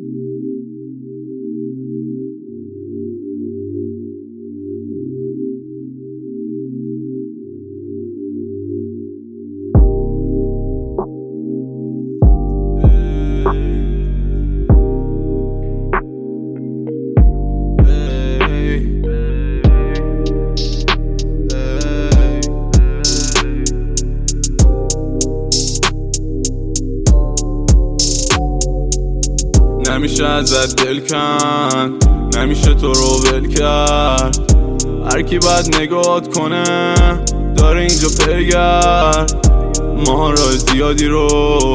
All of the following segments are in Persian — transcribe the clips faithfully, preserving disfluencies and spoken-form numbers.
نمیشه ازت دل کن، نمیشه تو رو ول کرد. هر کی باید نگات کنه داره اینجا بگرد. ماها راه زیادی رو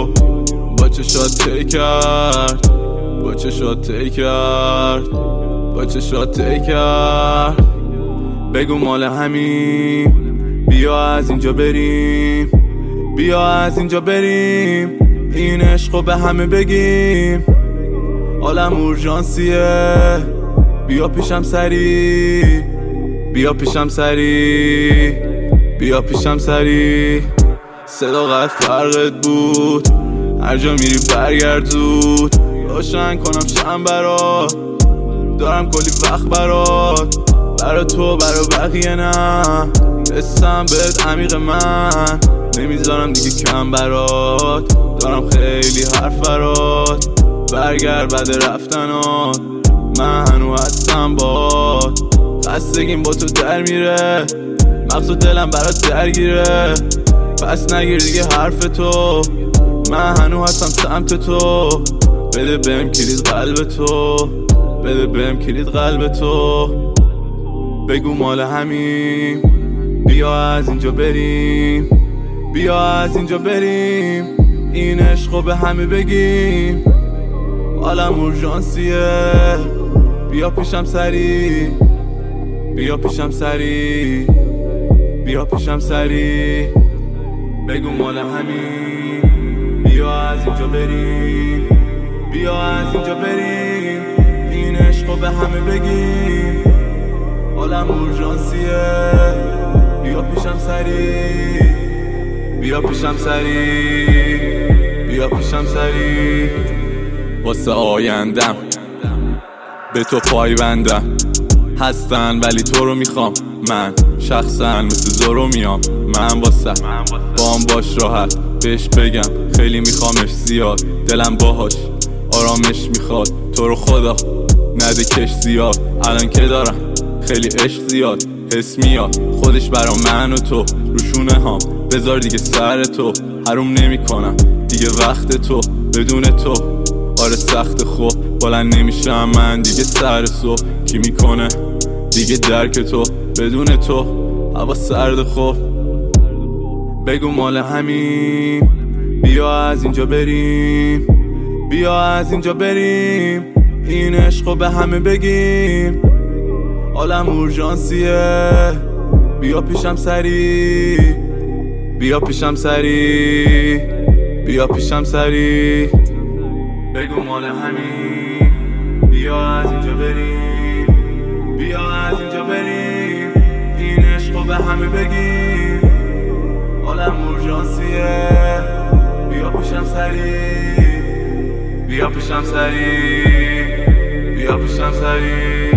با چشات طی کرد، با چشات طی کرد، با چشات طی کرد. بگو مال همین، بیا از اینجا بریم، بیا از اینجا بریم، این عشقو به همه بگیم. عالم اورژانسیه، بیا پیشم سری، بیا پیشم سری، بیا پیشم سری. صداقت فرقت بود، هر جا میری برگرد زود. روشن کنم شم برات، دارم کلی وقت برات، برا تو برا بقیه نه. رسم بهت عمیق من، نمیذارم دیگه کم برات، دارم خیلی حرف برات. برگرد بعد رفتنات، من هنو هستم باد. خستگیم با تو در میره، مغز و دلم برات درگیره. پس نگیر دیگه حرف تو، من هنو هستم سمت تو. بده بهم کلید قلب تو، بده بهم کلید قلب تو. بگو مال همین، بیا از اینجا بریم، بیا از اینجا بریم، این عشقو به همه بگیم. عالم اورژانسیه، بیا پیشم سری، بیا پیشم سری، بیا پیشم سری. بگو مال همین، بیا از اینجا بریم، بیا از اینجا بریم، این عشقو به همه بگیم. عالم اورژانسیه، بیا پیشم سری، بیا پیشم سری، بیا پیشم سری. واسه آیندم به تو پایبندم، هستن ولی تو رو میخوام. من شخصا مثل زورو میام، من واسه بام باش راحت بهش بگم خیلی میخوامش زیاد. دلم باهاش آرامش میخواد، تو رو خدا نده کش زیاد. الان که دارم خیلی عشق زیاد، حس میاد خودش برا من و تو. روشونه هام بذار دیگه سر تو، حروم نمی کنم دیگه وقت تو. بدون تو آره سخت خوب، بلند نمیشم من دیگه سر صبح. کی میکنه دیگه درک تو، بدون تو هوا سرد خوب. بگو مال همین، بیا از اینجا بریم، بیا از اینجا بریم، این عشقو به همه بگیم. عالم اورژانسیه، بیا پیشم سری، بیا پیشم سری، بیا پیشم سری. بگو مال همین، بیا از اینجا بریم، بیا از اینجا بریم، این عشقو به همه بگیم. عالم اورژانسیه، بیا پیشم سری، بیا پیشم سری، بیا پیشم سری.